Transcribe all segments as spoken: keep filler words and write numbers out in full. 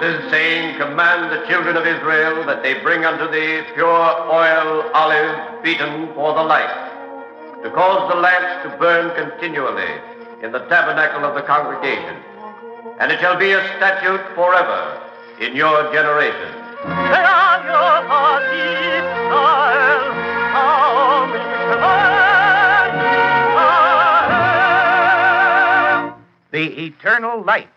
Moses, saying, Command the children of Israel that they bring unto thee pure oil, olive, beaten for the light, to cause the lamps to burn continually in the tabernacle of the congregation. And it shall be a statute forever in your generation. The eternal light.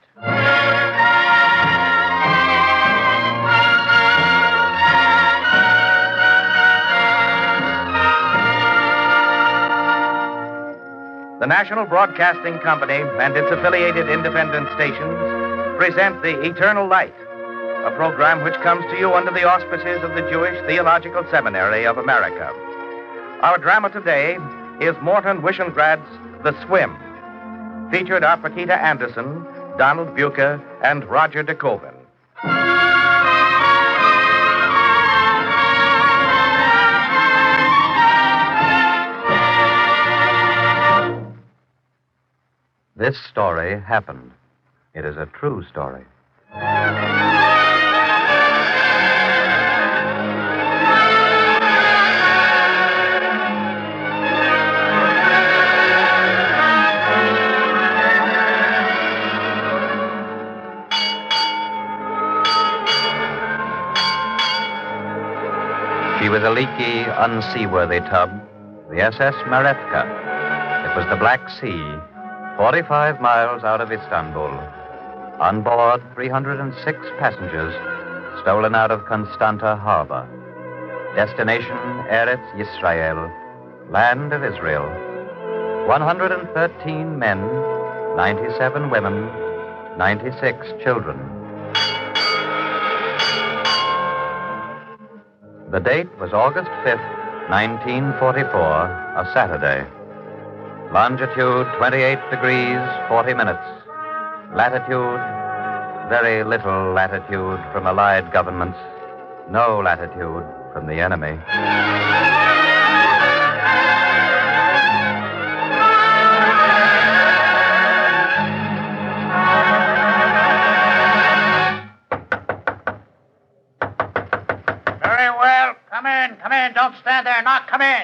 The National Broadcasting Company and its affiliated independent stations present The Eternal Light, a program which comes to you under the auspices of the Jewish Theological Seminary of America. Our drama today is Morton Wishengradz's The Swim. Featured are Paquita Anderson, Donald Buca, and Roger DeKoven. This story happened. It is a true story. She was a leaky, unseaworthy tub, the S S Maretka. It was the Black Sea, forty-five miles out of Istanbul. On board, three hundred six passengers stolen out of Constanta Harbor. Destination, Eretz Yisrael, land of Israel. one hundred thirteen men, ninety-seven women, ninety-six children. The date was August fifth, nineteen forty-four, a Saturday. Longitude, twenty-eight degrees, forty minutes. Latitude, very little latitude from Allied governments. No latitude from the enemy. Very well. Come in, come in. Don't stand there. Knock, come in.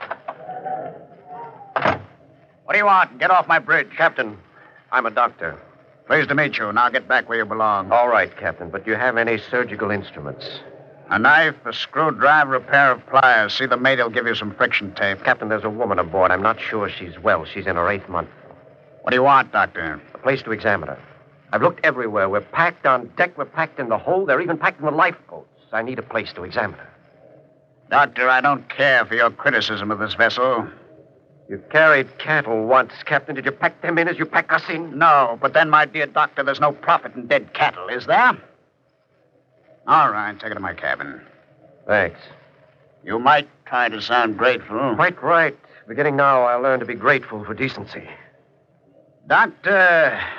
What do you want? Get off my bridge. Captain, I'm a doctor. Pleased to meet you. Now get back where you belong. All right, Captain, but do you have any surgical instruments? A knife, a screwdriver, a pair of pliers. See the mate, he'll give you some friction tape. Captain, there's a woman aboard. I'm not sure she's well. She's in her eighth month. What do you want, Doctor? A place to examine her. I've looked everywhere. We're packed on deck. We're packed in the hold. They're even packed in the lifeboats. I need a place to examine her. Doctor, I don't care for your criticism of this vessel. You carried cattle once, Captain. Did you pack them in as you pack us in? No, but then, my dear doctor, there's no profit in dead cattle, is there? All right, take her to my cabin. Thanks. You might try to sound grateful. Quite right. Beginning now, I'll learn to be grateful for decency. Doctor...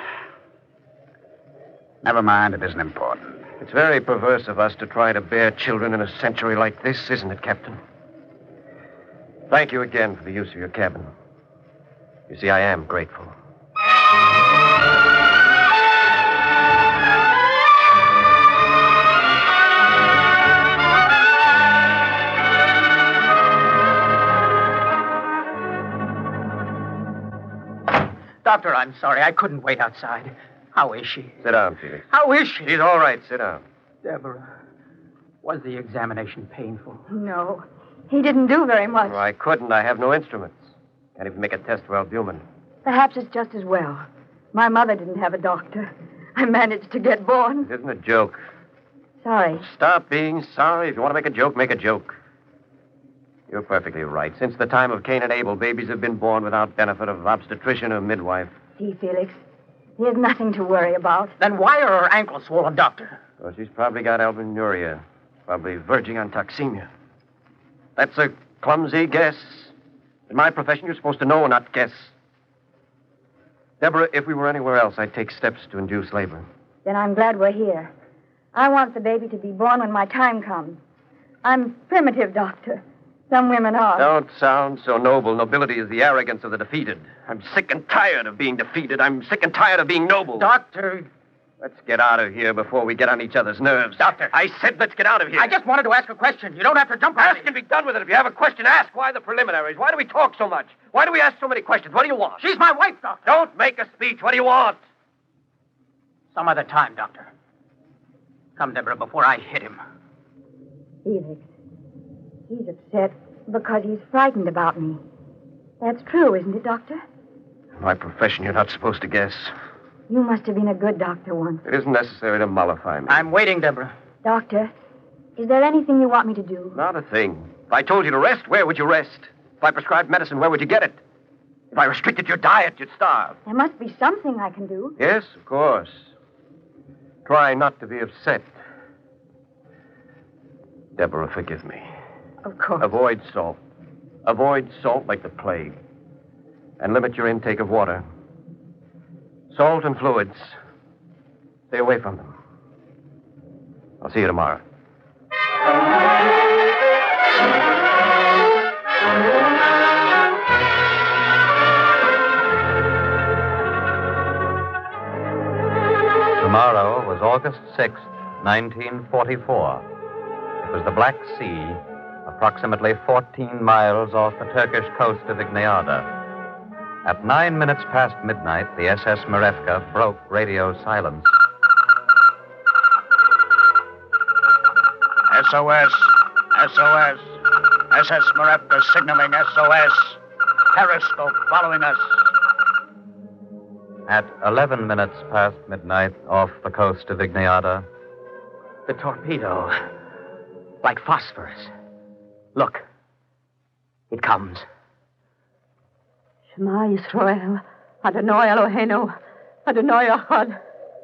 Never mind, it isn't important. It's very perverse of us to try to bear children in a century like this, isn't it, Captain? Thank you again for the use of your cabin. You see, I am grateful. Doctor, I'm sorry. I couldn't wait outside. How is she? Sit down, Felix. How is she? She's all right. Sit down. Deborah, was the examination painful? No. He didn't do very much. Well, I couldn't. I have no instruments. Can't even make a test for albumin. Perhaps it's just as well. My mother didn't have a doctor. I managed to get born. It isn't a joke. Sorry. Stop being sorry. If you want to make a joke, make a joke. You're perfectly right. Since the time of Cain and Abel, babies have been born without benefit of obstetrician or midwife. See, Felix, there's nothing to worry about. Then why are her ankles swollen, Doctor? Well, she's probably got albuminuria. Probably verging on toxemia. That's a clumsy guess. In my profession, you're supposed to know, not guess. Deborah, if we were anywhere else, I'd take steps to induce labor. Then I'm glad we're here. I want the baby to be born when my time comes. I'm primitive, Doctor. Some women are. Don't sound so noble. Nobility is the arrogance of the defeated. I'm sick and tired of being defeated. I'm sick and tired of being noble. Doctor, Let's get out of here before we get on each other's nerves. Doctor. I said let's get out of here. I just wanted to ask a question. You don't have to jump on Ask me. and be done with it. If you have a question, ask. Why the preliminaries? Why do we talk so much? Why do we ask so many questions? What do you want? She's my wife, Doctor. Don't make a speech. What do you want? Some other time, Doctor. Come, Deborah, before I hit him. Felix, he's upset because he's frightened about me. That's true, isn't it, Doctor? My profession, you're not supposed to guess. You must have been a good doctor once. It isn't necessary to mollify me. I'm waiting, Deborah. Doctor, is there anything you want me to do? Not a thing. If I told you to rest, where would you rest? If I prescribed medicine, where would you get it? If I restricted your diet, you'd starve. There must be something I can do. Yes, of course. Try not to be upset. Deborah, forgive me. Of course. Avoid salt. Avoid salt like the plague. And limit your intake of water. Salt and fluids. Stay away from them. I'll see you tomorrow. Tomorrow was August sixth, nineteen forty-four. It was the Black Sea, approximately fourteen miles off the Turkish coast of Igniada. At nine minutes past midnight, the S S Marevka broke radio silence. S O S. S O S. S S Marevka signaling S O S. Periscope following us. At eleven minutes past midnight, off the coast of Igniada, The torpedo. Like phosphorus. Look. It comes. Shema Yisrael, Adonai Eloheinu, Adonai Echad.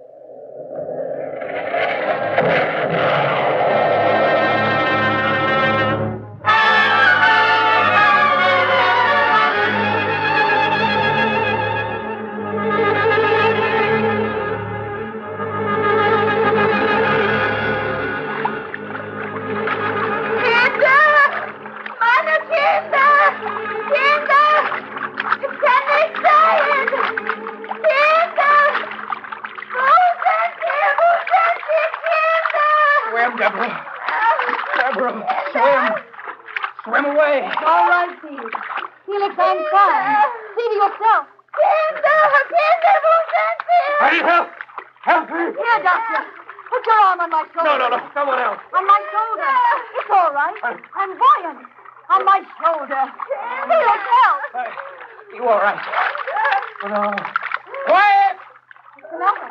Swim, Deborah. Deborah, swim. Swim away. All right, Felix. Felix, I'm fine. See to yourself. Kinder, Kinder, I need help. Help me. Here, Doctor. Put your arm on my shoulder. No, no, no. Someone else. On my shoulder. It's all right. I'm buoyant. On my shoulder. Felix, help. Uh, you all right? Oh, no. Quiet! Nothing.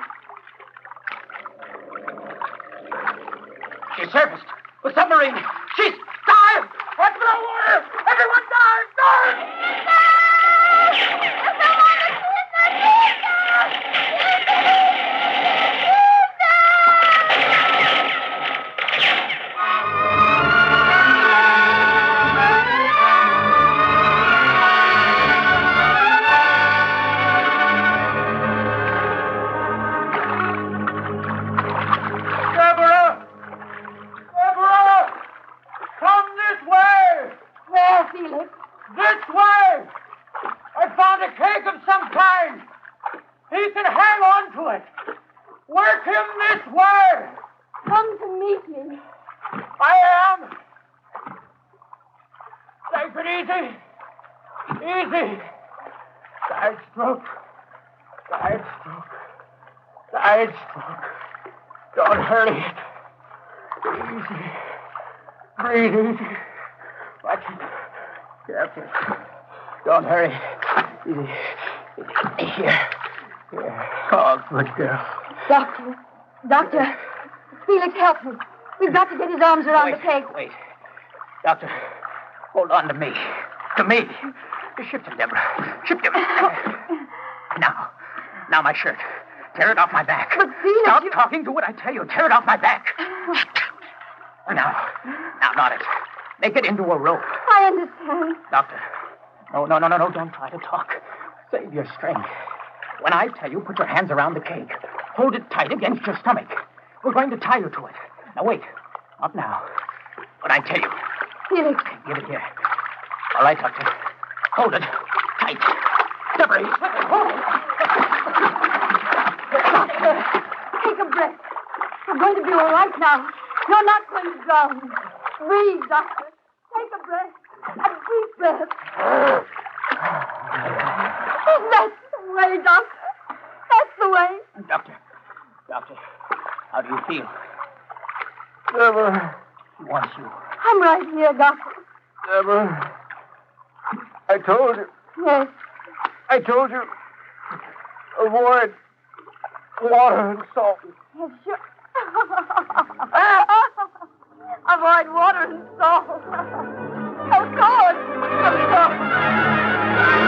She surfaced. The submarine. She's dived. What's the water? Everyone dive! Dive! Deborah! Deborah! Come this way! Where, Felix? This way! I found a cake of some kind. He can hang on to it. Work him this way. Come to meet me. I am. Take it easy. Easy. Side stroke. Side stroke. Side stroke. Don't hurry it. Easy. Breathe easy. Watch it. Careful. Don't hurry. Easy. Here. Here. Oh, good girl. Doctor. Doctor. Felix, help me. We've got to get his arms around Wait, the cake. wait. Doctor, hold on to me. To me. Shift him, Deborah. Shift him. Now. Now my shirt. Tear it off my back. But Felix, Stop you... talking. Do what I tell you. Tear it off my back. Now. Now, knot it. Make it into a rope. I understand. Doctor. No, no, no, no, no. Don't try to talk. Save your strength. When I tell you, put your hands around the cake. Hold it tight against your stomach. We're going to tie you to it. Now, wait. Not now. When I tell you. Felix. Give it here. All right, Doctor. Hold it. Tight. Deborah, he's slipping. Hold it. Doctor. He Take a breath. You're going to be all right now. You're not going to drown. Breathe, Doctor. Take a breath. A deep breath. That's the way, Doctor. That's the way. Doctor. Doctor. How do you feel? Deborah. He wants you. I'm right here, Doctor. Deborah. I told you. Yes. I told you. Avoid water and salt. Yes, sure. Avoid water and salt. Of course. Of course.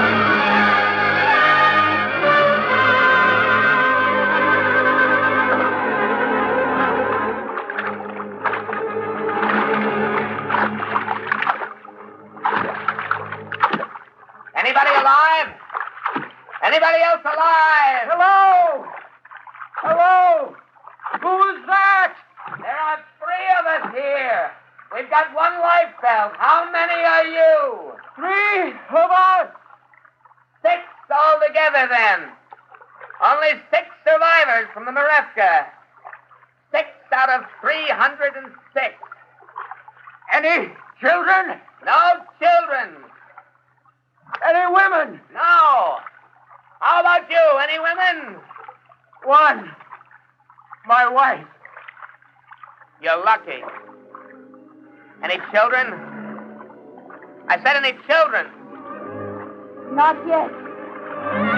Anybody alive? Anybody else alive? Hello! Hello! Who's that? There are three of us here. We've got one life belt. How many are you? Three of us. Six altogether, then. Only six survivors from the Marevka. Six out of three hundred and six. Any children? No children. Any women? No. How about you? Any women? One. My wife. You're lucky. Any children? I said any children. Not yet.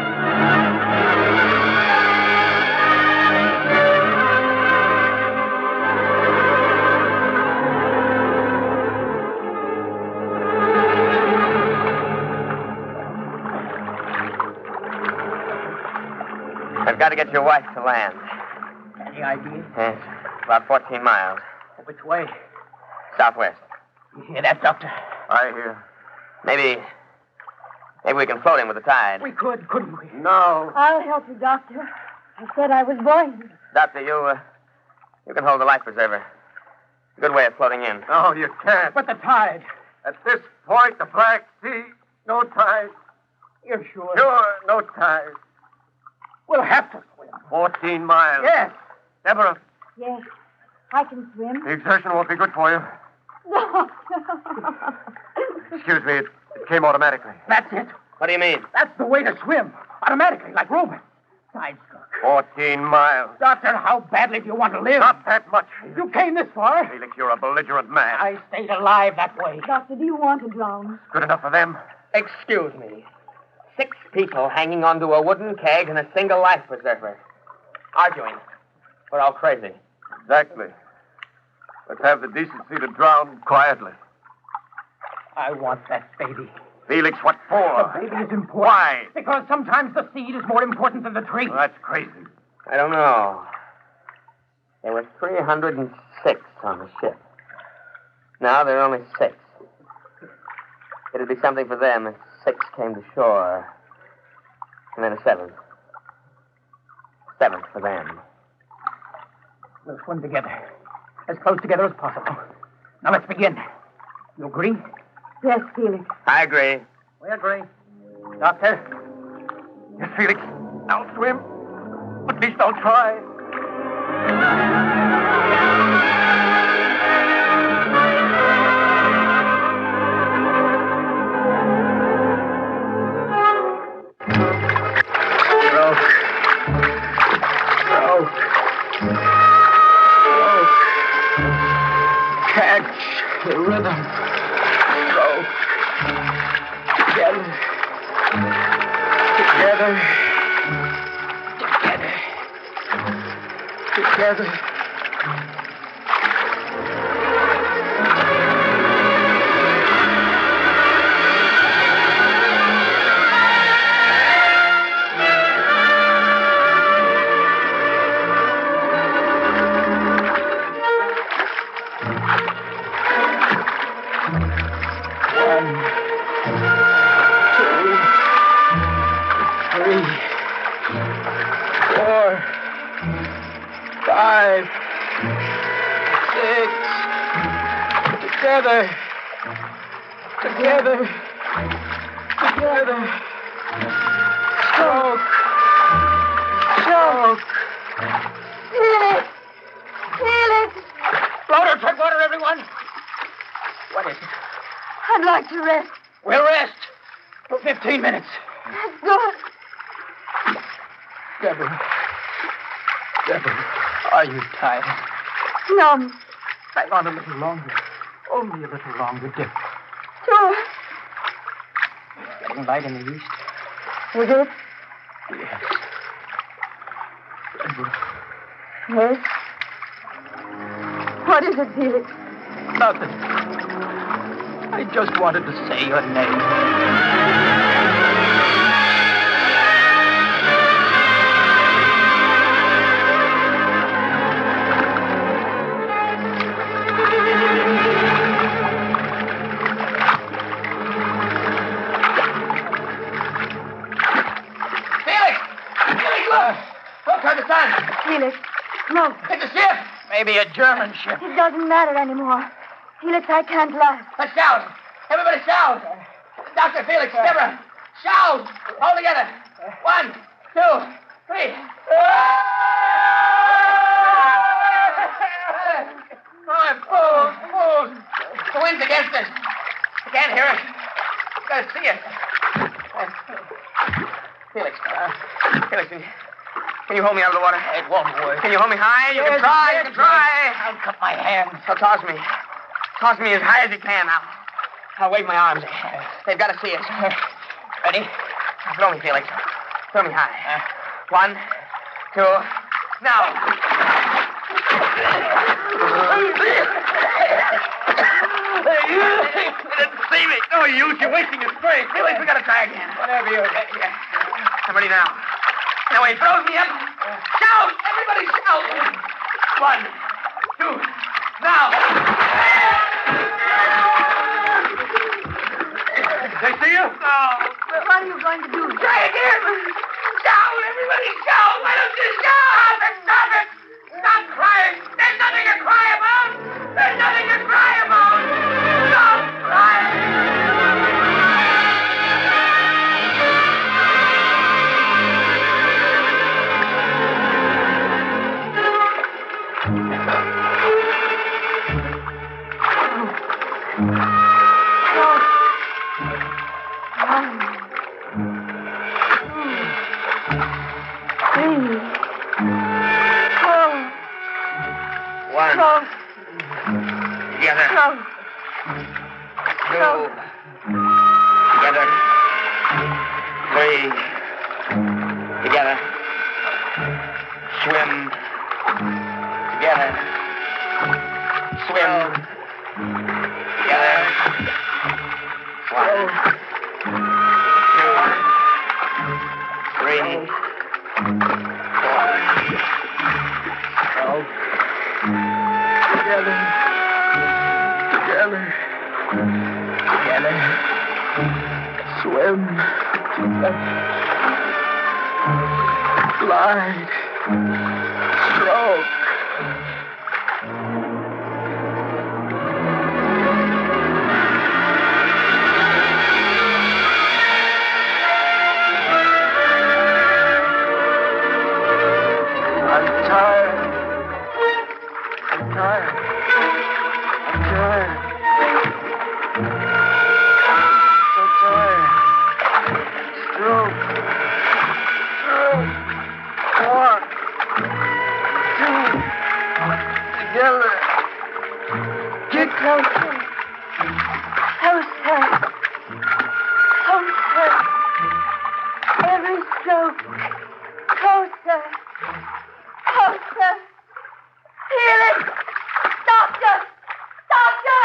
I've got to get your wife to land. Any idea? Yes, about fourteen miles. Which way? Southwest. You hear that, Doctor? I hear. Maybe, maybe we can float in with the tide. We could, couldn't we? No. I'll help you, Doctor. I said I was going to. Doctor, you, uh, you can hold the life preserver. Good way of floating in. No, you can't. But the tide. At this point, the Black Sea, no tide. You're sure? Sure, no tide. We'll have to swim. Fourteen miles. Yes. Deborah, Yes, I can swim. the exertion won't be good for you. Excuse me, it, it came automatically. That's it. What do you mean? That's the way to swim. Automatically, like robots. Side stroke. Fourteen miles. Doctor, how badly do you want to live? Not that much. You came this far. Felix, you're a belligerent man. I stayed alive that way. Doctor, do you want to drown? Good enough for them. Excuse me. Six people hanging onto a wooden keg and a single life preserver. Arguing. We're all crazy. Exactly. Let's have the decency to drown quietly. I want that baby. Felix, what The for? baby is important. Why? Because sometimes the seed is more important than the tree. Well, that's crazy. I don't know. There were three hundred six on the ship. Now there are only six. It'd be something for them if six came to shore. And then a seventh. Seventh for them. We'll swim together. As close together as possible. Now let's begin. You agree? Yes, Felix. I agree. We agree. Doctor? Yes, Felix. I'll swim. At least I'll try. Catch the rhythm. Stroke. Together. Together. Together. Together. Together. Together. Together. Stroke. Stroke. Water, drink water, everyone. What is it? I'd like to rest. We'll rest for fifteen minutes. That's good. Deborah. Deborah, are you tired? Numb. Hang on a little longer. Only a little longer, Deborah. Sure. It's getting light in the east. Is it? Yes. Deborah. Yes. What is it, Felix? Nothing. I just wanted to say your name. Felix, no. It's a ship. Maybe a German ship. It doesn't matter anymore. Felix, I can't laugh. Let's shout. Everybody shout. Doctor Felix, Deborah, shout. All together. One, two, three. Oh, fools, fools. The wind's against us. I can't hear it. I gotta see it. Felix, uh, Felix, can you hold me out of the water? It won't work. Can you hold me high? You yes, can try. Yes, you can try. I'll cut my hands. So toss me. Toss me as high as you can now. I'll wave my arms. They've got to see us. Ready? Throw me, Felix. Throw me high. Uh, One, two, now. They didn't see me. No use. You're wasting your strength. Felix, we got to try again. Whatever you... Yeah. I'm ready now. Now, when he throws me up, shout! Everybody shout! One, two, now! They see you? No. What are you going to do? Try again! Shout! Everybody shout! Why don't you shout? Stop it! Stop it! Stop crying! There's nothing to cry about! There's nothing to cry about! Stop crying! One. No. Together. No. Two. No. Together. Three. Together. Swim. Together. Swim. Together. One. Two. Three. Four. Together. Together. Together. Swim. Glide. Stroke. I'm tired. I'm tired. I'm tired. So tired. Stroke. Stroke. One. Two. Together. Get closer. Closer. Closer. Every stroke. Closer. Closer. Felix! Doctor! Doctor!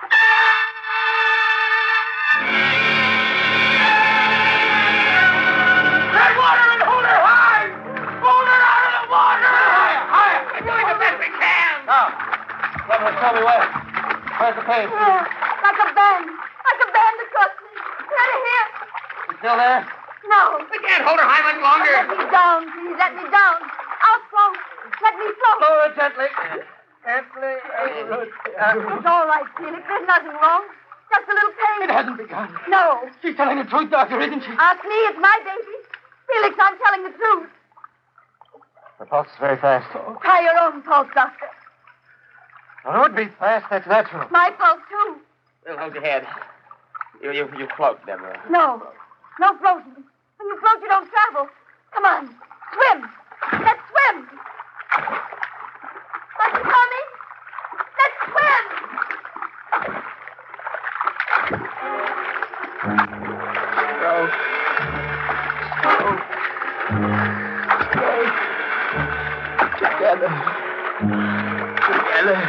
Grab water and hold her high! Hold her out of the water! Higher, higher! We're doing the best we can! Now, Deborah, tell me where. Where's the pain? Yeah, like a band. Like a band across me. Right here. You still there? No. We can't hold her high much longer. Let me down, please. Let me down. I'll float. Let me float. Lower her gently. Gently. It's all right, Felix. There's nothing wrong. Just a little pain. It hasn't begun. No. She's telling the truth, Doctor, isn't she? Ask me. It's my baby. Felix, I'm telling the truth. The pulse is very fast. Try your own pulse, Doctor. Well, it would be fast. That's natural. My pulse, too. Well, hold your head. You, you, you float, Deborah. No. No floating. When you float, you don't travel. Come on. Swim. Let's swim. I'm coming. Let's swim. Slow. Slow. Slow. Together. Together.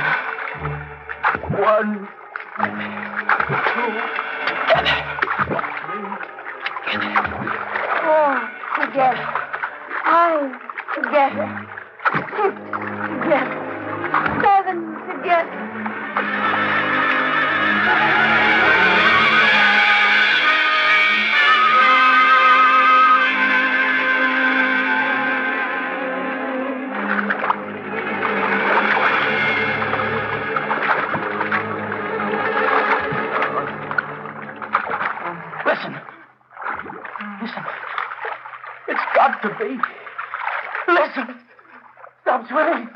One. Two. Together. Three. Together. Four. Together. Five. Together. Six. Together. Seven. Together. Listen. Listen. It's got to be. Listen. Stop swimming.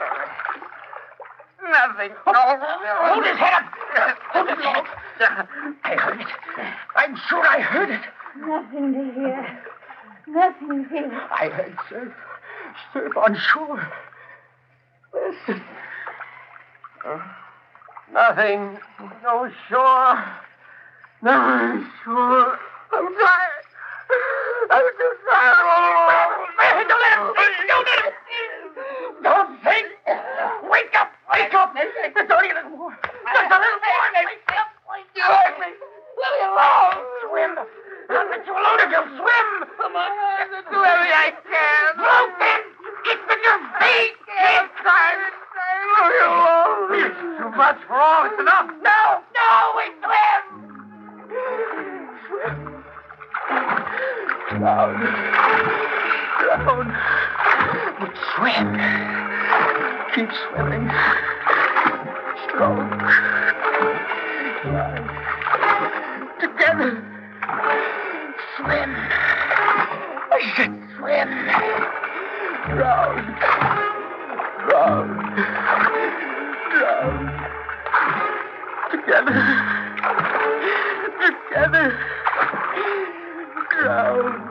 Nothing. Hold his head up. Hold his head up. I heard it. I'm sure I heard it. Nothing to hear. Nothing here. I heard surf. Surf on shore. Listen. Nothing. No shore. No shore. I'm tired. I'm too tired. Don't let him think. Don't let him think. Don't think. Wake up. Wake up. There's only a little more. There's a little more. Wake up. You heard me. Let me alone. Swim. I'll let you alone if you'll swim. Come on. Do everything I can. Float then. Get with your feet. Keep trying. Leave me alone. It's too much for all. It's enough. No. No. We swim. Swim. Drown. Drown. But swim. Keep swimming. Strong. Line. Together. Swim. I said swim. Drown. Drown. Drown. Together. Together. Drown.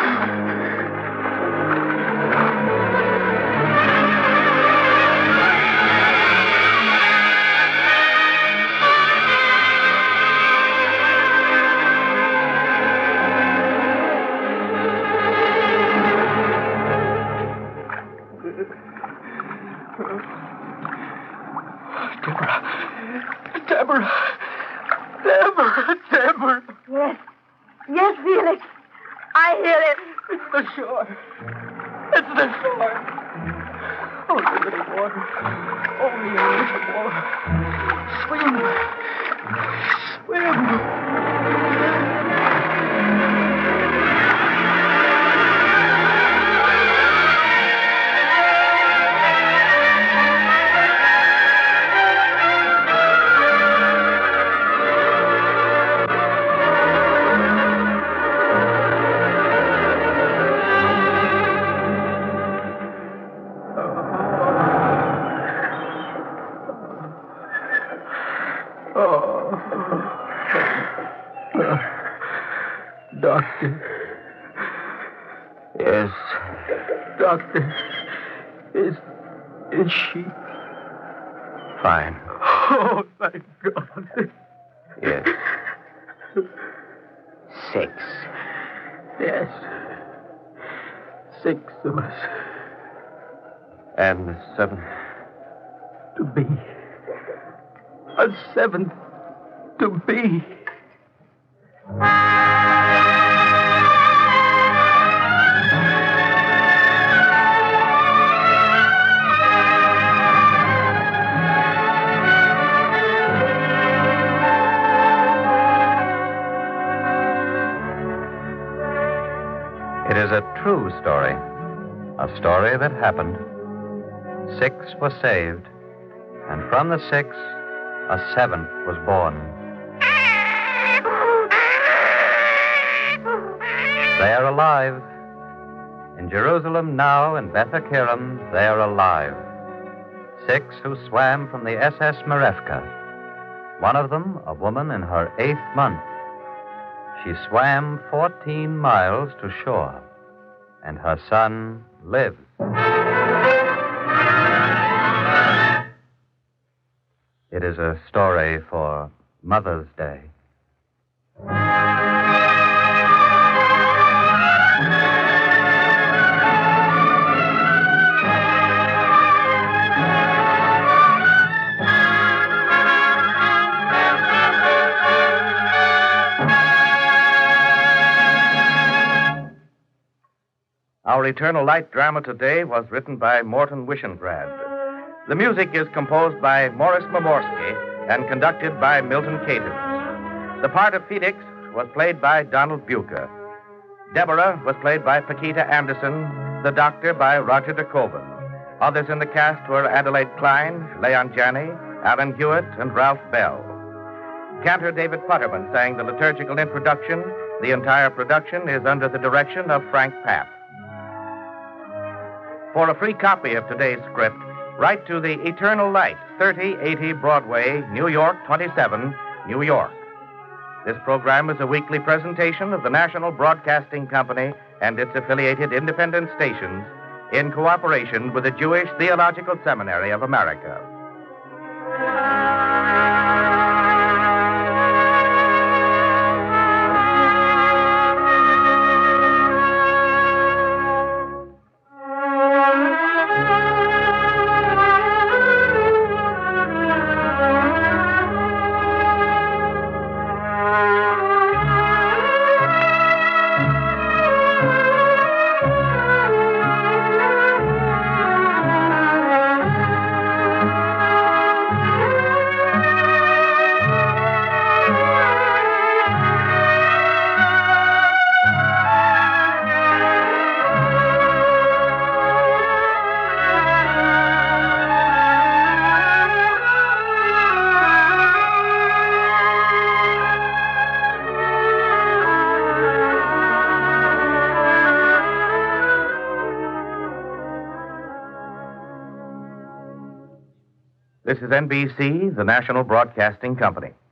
Deborah. Deborah. Deborah. Deborah. Yes. Yes, Felix. I hear it. It's the shore. It's the shore. Only a little water. Only a little more. Swim. Swim. Doctor. Yes. Doctor. Is. Is she. Fine. Oh, thank God. Yes. Six. Yes. Six of us. And the seventh. To be. A seventh. To be. It is a true story, a story that happened. Six were saved, and from the six, a seventh was born. They are alive. In Jerusalem now, in Beth Akerem, they are alive. six who swam from the S S Marevka. One of them, a woman in her eighth month. She swam fourteen miles to shore, and her son lives. It is a story for Mother's Day. Our Eternal Light drama today was written by Morton Wishengrad. The music is composed by Morris Momorsky and conducted by Milton Caters. The part of Felix was played by Donald Bucher. Deborah was played by Paquita Anderson, the doctor by Roger DeKoven. Others in the cast were Adelaide Klein, Leon Janney, Alan Hewitt, and Ralph Bell. Cantor David Futterman sang the liturgical introduction. The entire production is under the direction of Frank Papp. For a free copy of today's script, write to the Eternal Light, thirty eighty Broadway, New York twenty-seven, New York. This program is a weekly presentation of the National Broadcasting Company and its affiliated independent stations in cooperation with the Jewish Theological Seminary of America. This is N B C, the National Broadcasting Company.